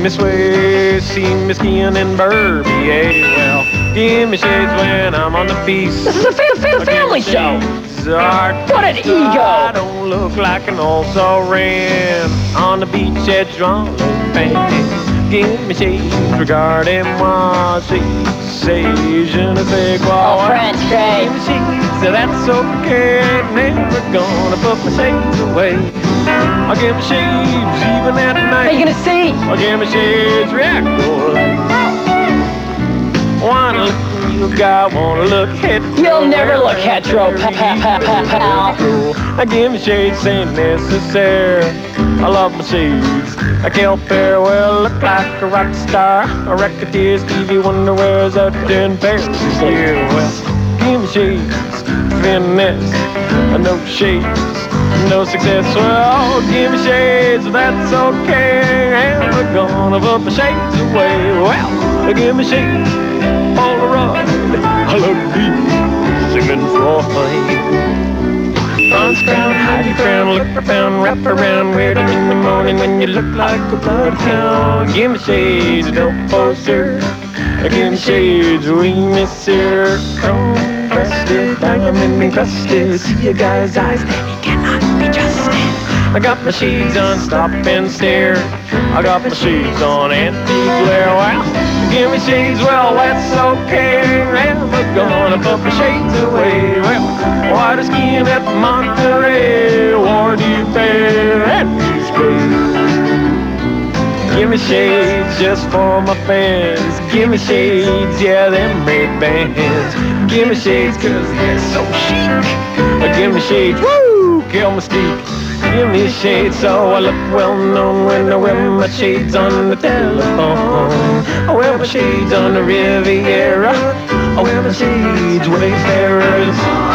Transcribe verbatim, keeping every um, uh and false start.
this way, see me skiing in Burby, yeah, well, give me shades when I'm on the beast. This is a fa- fa- family show. What an ego! I don't look like an old saran on the beach at Drunk Fan. Give me shades regarding moi, she says, je ne sais quoi. Oh, French, great. Give me shades, so that's okay. Never gonna put my shades away. I'll give me shades even at night. Are you gonna see? I'll give me shades reactor light. Wanna look you guy, wanna look hetero. You'll never look hetero, pa pa pa pa pal. I give me shades ain't necessary. I love my shades. I can't very well look like a rock star. A Rocketeer, Stevie Wonder wears out there in Paris. Yeah, well, give me shades, finesse, no shades, no success. Well, give me shades, that's okay. And we're gonna put my shades away. Well, give me shades, Polaroid, I love you, singing Freud. Front crown, hide your crown, look around, wrap around, wear them in the morning when you look like a blood hound. Give me shades, don't poster. Give me shades, we miss her. Chrome crusted, diamond encrusted. See your guy's eyes, they cannot be trusted. I got my shades on, stop and stare. I got my shades on, anti-glare. Well, give me shades, well, that's okay. And we're gonna put my shades away. Well, water skiing at Monterey, war do pay and these give me shades just for my fans. Give me shades, yeah, them red bands. Give me shades cause they're so chic. Give me shades, woo, kill mystique. Give me shades so I look well known when I wear my shades on the telephone. I wear my shades on the Riviera. I wear my shades, wayfarers.